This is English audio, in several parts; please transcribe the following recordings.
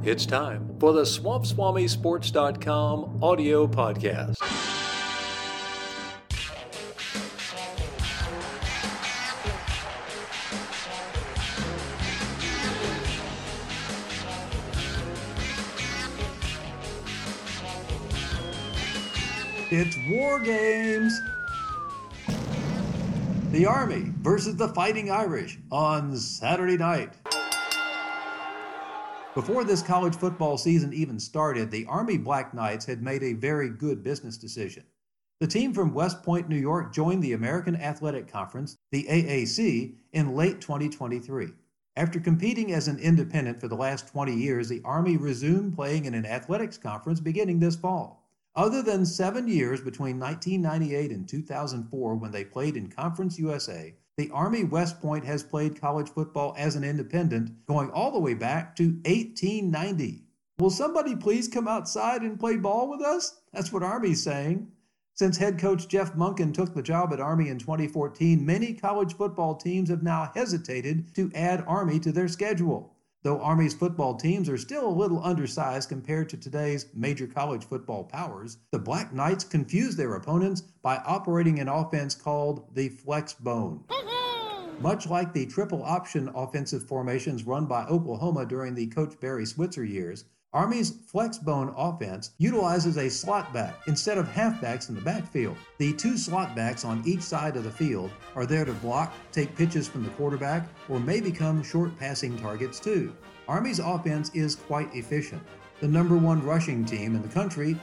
It's time for the SwampSwamiSports.com audio podcast. It's War Games! The Army versus the Fighting Irish on Saturday night. Before this college football season even started, the Army Black Knights had made a very good business decision. The team from West Point, New York joined the American Athletic Conference, the AAC, in late 2023. After competing as an independent for the last 20 years, the Army resumed playing in an athletics conference beginning this fall. Other than 7 years between 1998 and 2004 when they played in Conference USA, the Army West Point has played college football as an independent going all the way back to 1890. Will somebody please come outside and play ball with us? That's what Army's saying. Since head coach Jeff Monken took the job at Army in 2014, many college football teams have now hesitated to add Army to their schedule. Though Army's football teams are still a little undersized compared to today's major college football powers, the Black Knights confuse their opponents by operating an offense called the flex bone. Much like the triple option offensive formations run by Oklahoma during the Coach Barry Switzer years, Army's flex bone offense utilizes a slot back instead of halfbacks in the backfield. The two slot backs on each side of the field are there to block, take pitches from the quarterback, or may become short passing targets too. Army's offense is quite efficient. The number one rushing team in the country,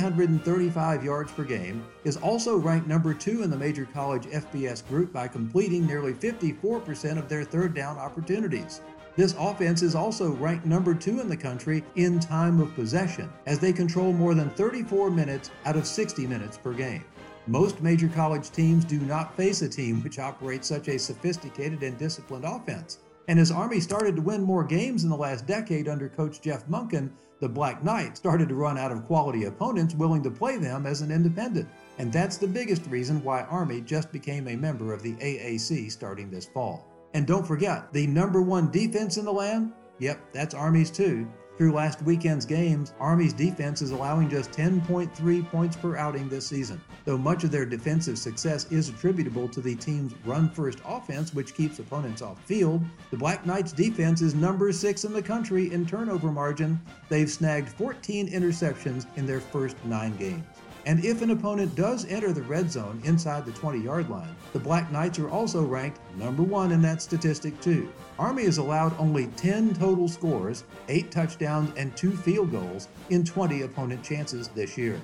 335 yards per game, is also ranked number 2 in the major college FBS group by completing nearly 54% of their third down opportunities. This offense is also ranked number 2 in the country in time of possession, as they control more than 34 minutes out of 60 minutes per game. Most major college teams do not face a team which operates such a sophisticated and disciplined offense. And as Army started to win more games in the last decade under Coach Jeff Monken, the Black Knights started to run out of quality opponents willing to play them as an independent. And that's the biggest reason why Army just became a member of the AAC starting this fall. And don't forget, the number 1 defense in the land? Yep, that's Army's too. Through last weekend's games, Army's defense is allowing just 10.3 points per outing this season. Though much of their defensive success is attributable to the team's run-first offense, which keeps opponents off field, the Black Knights' defense is number 6 in the country in turnover margin. They've snagged 14 interceptions in their first 9 games. And if an opponent does enter the red zone inside the 20-yard line, the Black Knights are also ranked number 1 in that statistic too. Army has allowed only 10 total scores, 8 touchdowns, and 2 field goals in 20 opponent chances this year.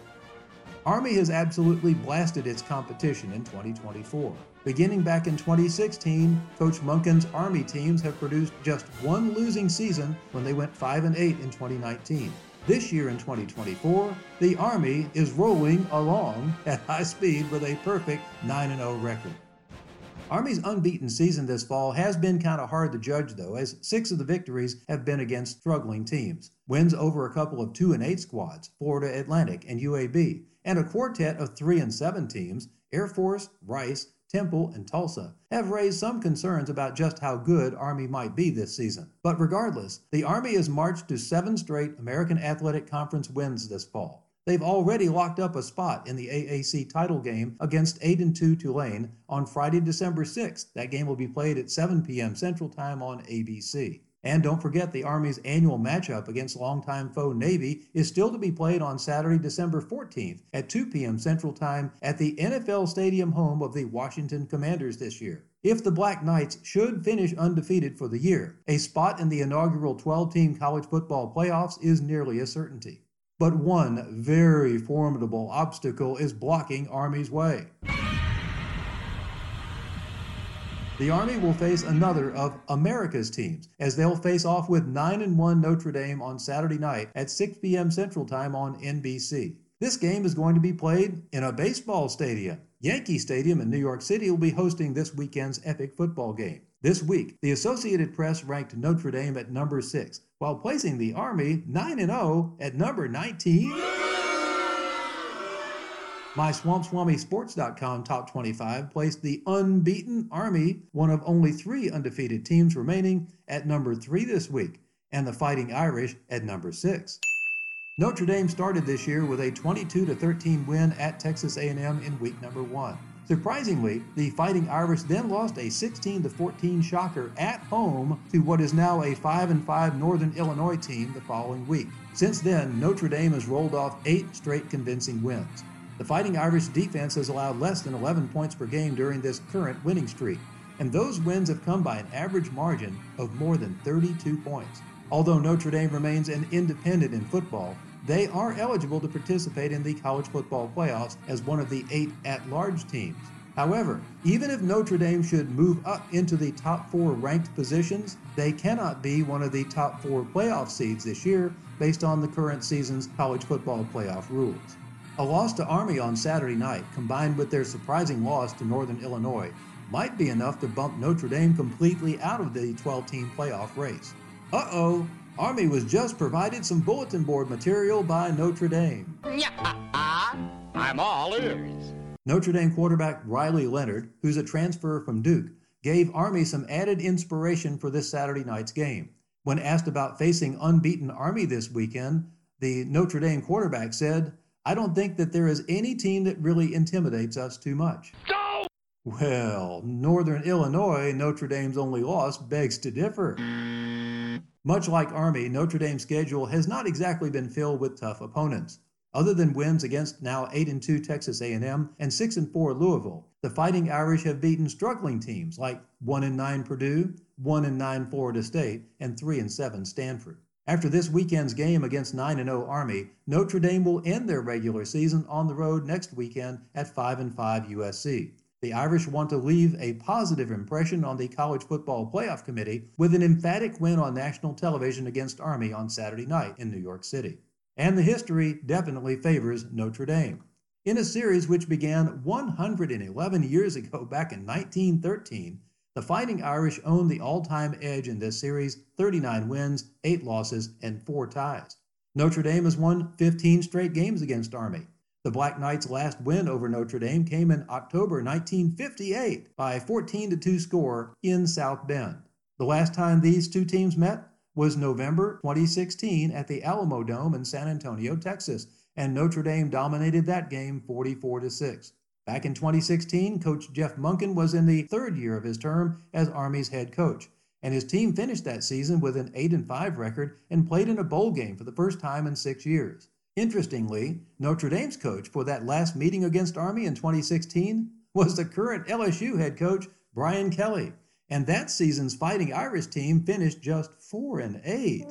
Army has absolutely blasted its competition in 2024. Beginning back in 2016, Coach Monken's Army teams have produced just 1 losing season when they went 5-8 in 2019. This year in 2024, the Army is rolling along at high speed with a perfect 9-0 record. Army's unbeaten season this fall has been kind of hard to judge though, as 6 of the victories have been against struggling teams. Wins over a couple of 2-8 squads, Florida Atlantic and UAB, and a quartet of 3-7 teams, Air Force, Rice, Temple, and Tulsa, have raised some concerns about just how good Army might be this season. But regardless, the Army has marched to 7 straight American Athletic Conference wins this fall. They've already locked up a spot in the AAC title game against 8-2 Tulane on Friday, December 6th. That game will be played at 7 p.m. Central Time on ABC. And don't forget, the Army's annual matchup against longtime foe Navy is still to be played on Saturday, December 14th at 2 p.m. Central Time at the NFL Stadium home of the Washington Commanders this year. If the Black Knights should finish undefeated for the year, a spot in the inaugural 12-team college football playoffs is nearly a certainty. But one very formidable obstacle is blocking Army's way. The Army will face another of America's teams, as they'll face off with 9-1 Notre Dame on Saturday night at 6 p.m. Central Time on NBC. This game is going to be played in a baseball stadium. Yankee Stadium in New York City will be hosting this weekend's epic football game. This week, the Associated Press ranked Notre Dame at number 6, while placing the Army 9-0 at number 19. My SwampSwamiSports.com Top 25 placed the unbeaten Army, one of only 3 undefeated teams remaining, at number 3 this week. and the Fighting Irish at number 6. Notre Dame started this year with a 22-13 win at Texas A&M in week number 1. Surprisingly, the Fighting Irish then lost a 16-14 shocker at home to what is now a 5-5 Northern Illinois team the following week. Since then, Notre Dame has rolled off 8 straight convincing wins. The Fighting Irish defense has allowed less than 11 points per game during this current winning streak, and those wins have come by an average margin of more than 32 points. Although Notre Dame remains an independent in football, they are eligible to participate in the college football playoffs as one of the 8 at-large teams. However, even if Notre Dame should move up into the top 4 ranked positions, they cannot be one of the top 4 playoff seeds this year based on the current season's college football playoff rules. A loss to Army on Saturday night, combined with their surprising loss to Northern Illinois, might be enough to bump Notre Dame completely out of the 12-team playoff race. Uh-oh! Army was just provided some bulletin board material by Notre Dame. I'm all ears. Notre Dame quarterback Riley Leonard, who's a transfer from Duke, gave Army some added inspiration for this Saturday night's game. When asked about facing unbeaten Army this weekend, the Notre Dame quarterback said, "I don't think that there is any team that really intimidates us too much." Go! Well, Northern Illinois, Notre Dame's only loss, begs to differ. Much like Army, Notre Dame's schedule has not exactly been filled with tough opponents. Other than wins against now 8-2 Texas A&M and 6-4 Louisville, the Fighting Irish have beaten struggling teams like 1-9 Purdue, 1-9 Florida State, and 3-7 Stanford. After this weekend's game against 9-0 Army, Notre Dame will end their regular season on the road next weekend at 5-5 USC. The Irish want to leave a positive impression on the College Football Playoff Committee with an emphatic win on national television against Army on Saturday night in New York City. And the history definitely favors Notre Dame. In a series which began 111 years ago back in 1913, the Fighting Irish own the all-time edge in this series, 39 wins, 8 losses, and 4 ties. Notre Dame has won 15 straight games against Army. The Black Knights' last win over Notre Dame came in October 1958 by a 14-2 score in South Bend. The last time these two teams met was November 2016 at the Alamo Dome in San Antonio, Texas, and Notre Dame dominated that game 44-6. Back in 2016, Coach Jeff Monken was in the 3rd year of his term as Army's head coach, and his team finished that season with an 8-5 record and played in a bowl game for the first time in 6 years. Interestingly, Notre Dame's coach for that last meeting against Army in 2016 was the current LSU head coach, Brian Kelly, and that season's Fighting Irish team finished just 4-8.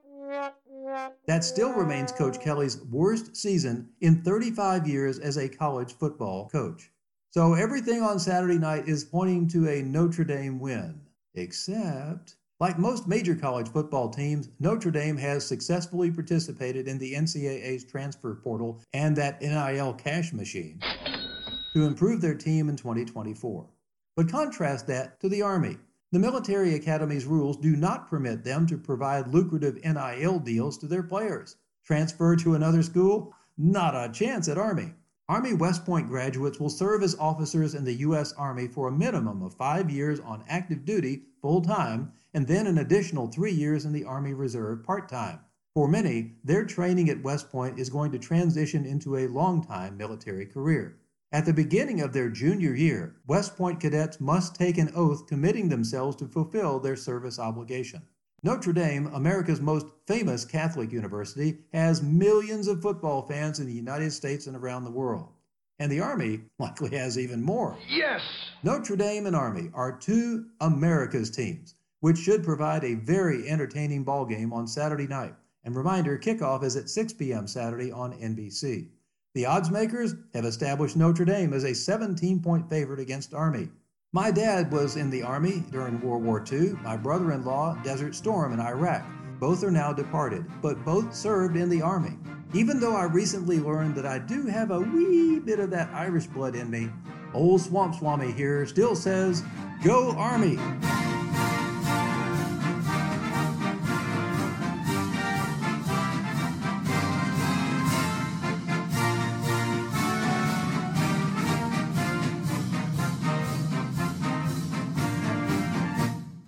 That still remains Coach Kelly's worst season in 35 years as a college football coach. So everything on Saturday night is pointing to a Notre Dame win, except, like most major college football teams, Notre Dame has successfully participated in the NCAA's transfer portal and that NIL cash machine to improve their team in 2024. But contrast that to the Army. The military academy's rules do not permit them to provide lucrative NIL deals to their players. Transfer to another school? Not a chance at Army. Army West Point graduates will serve as officers in the U.S. Army for a minimum of 5 years on active duty full-time, and then an additional 3 years in the Army Reserve part-time. For many, their training at West Point is going to transition into a long-time military career. At the beginning of their junior year, West Point cadets must take an oath committing themselves to fulfill their service obligation. Notre Dame, America's most famous Catholic university, has millions of football fans in the United States and around the world. And the Army likely has even more. Yes! Notre Dame and Army are two America's teams, which should provide a very entertaining ball game on Saturday night. And reminder, kickoff is at 6 p.m. Saturday on NBC. The odds makers have established Notre Dame as a 17-point favorite against Army. My dad was in the Army during World War II, my brother-in-law, Desert Storm in Iraq. Both are now departed, but both served in the Army. Even though I recently learned that I do have a wee bit of that Irish blood in me, old Swamp Swami here still says, "Go Army!"